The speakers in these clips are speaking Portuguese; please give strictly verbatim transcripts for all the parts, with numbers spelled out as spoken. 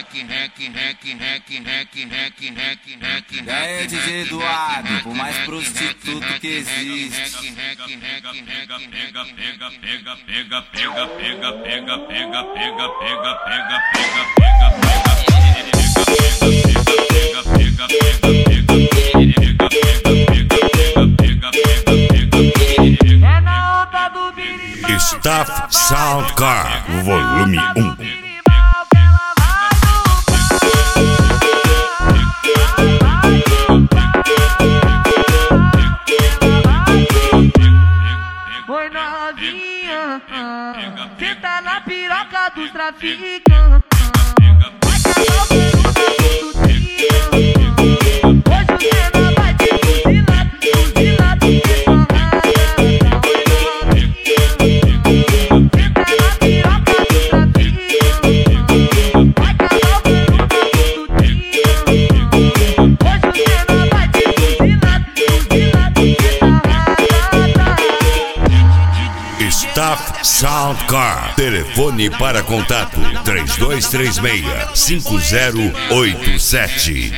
E aí, D J Eduardo, o mais prostituto que existe. Staff Soundcar, volume um. Oi novinha, cê tá na piroca dos traficantes. Vai cagar o peru todo dia. Hoje cê não vai te fuzilar, fuzilar do que sua raiva. Oi novinha, cê tá na piroca dos traficantes. Vai cagar o peru todo dia. Hoje cê não vai te fuzilar, fuzilar do que sua raiva. Staff Soundcar, telefone para contato três dois três seis, cinco zero oito sete.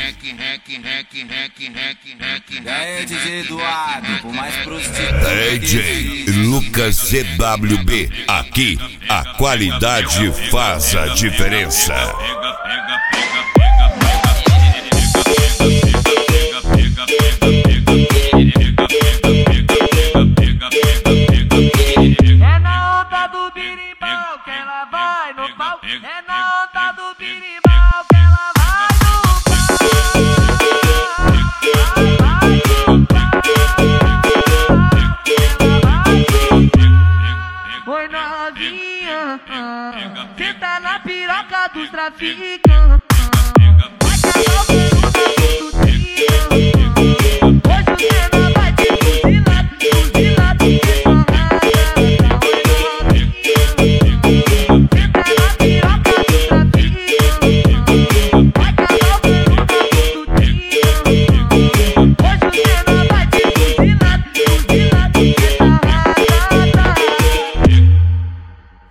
E aí, D J Eduardo, o mais prostituto D J Lucas C W B, aqui a qualidade faz a diferença. É na onda do birimbau que ela vai no pau. É na onda do birimbau que ela vai no pau. Oi novinha, cê tá na piroca dos traficantes.